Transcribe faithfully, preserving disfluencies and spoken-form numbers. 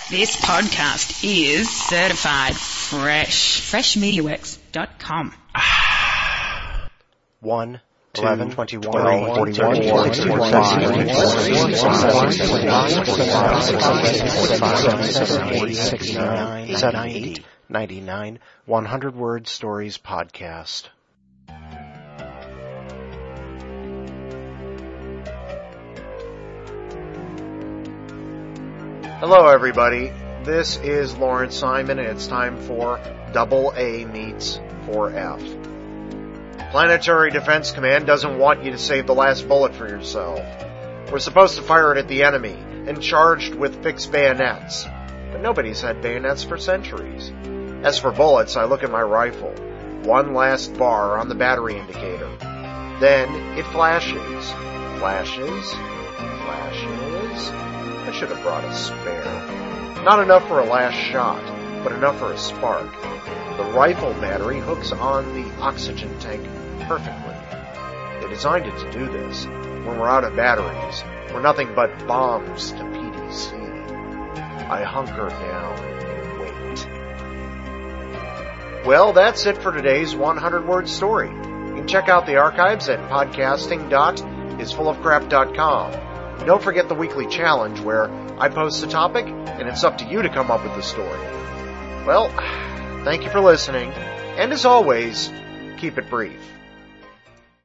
This podcast is certified fresh. fresh media works dot com. One, eleven, twenty-one, twelve, forty-one, sixty-one, sixty-nine, seventy, ninety-nine, one hundred Word Stories Podcast. Hello, everybody. This is Lawrence Simon, and it's time for Double A Meets four F. Planetary Defense Command doesn't want you to save the last bullet for yourself. We're supposed to fire it at the enemy, and charged with fixed bayonets. But nobody's had bayonets for centuries. As for bullets, I look at my rifle. One last bar on the battery indicator. Then it flashes. Flashes. Flashes. I should have brought a spare. Not enough for a last shot, but enough for a spark. The rifle battery hooks on the oxygen tank perfectly. They designed it to do this when we're out of batteries. We're nothing but bombs to P D C. I hunker down and wait. Well, that's it for today's one hundred word story. You can check out the archives at podcasting dot is full of crap dot com. Don't forget the weekly challenge where I post a topic and it's up to you to come up with the story. Well, thank you for listening, and as always, keep it brief.